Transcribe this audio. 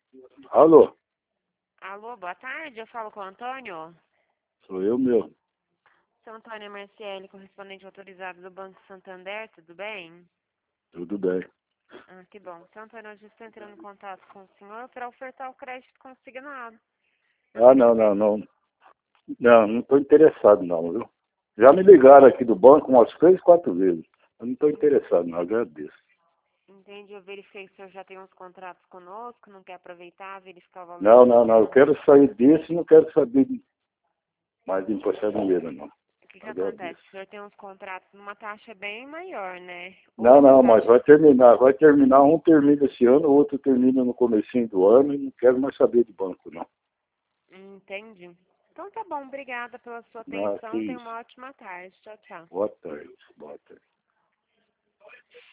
Alô, Alô, boa tarde. Eu falo com o Antônio. sou eu mesmo. Sou Antônio Marciele, correspondente autorizado do Banco Santander, tudo bem? Tudo bem. Ah, que bom. Seu Antônio, hoje estou entrando em contato com o senhor para ofertar o crédito consignado. Eu Ah, não, verifiquei. não, não. Não estou interessado não, viu? Já me ligaram aqui do banco umas 3, 4 vezes. Eu não estou interessado não, agradeço. Entendi, eu verifiquei que o senhor já tem uns contratos conosco, não quer aproveitar, verificar o valor Não, dos não, não. Eu contratos. quero sair desse e não quero saber mais de emprestar dinheiro, não. O que acontece? Agradeço. O senhor tem uns contratos numa taxa bem maior, né? Não, Hoje a não, mas taxa... vai terminar. Vai terminar. Um termina esse ano, o outro termina no comecinho do ano e não quero mais saber de banco, não. Entendi. Então tá bom, obrigada pela sua Não, que atenção. Tenha isso. uma ótima tarde. Tchau, tchau. Boa tarde. Boa tarde.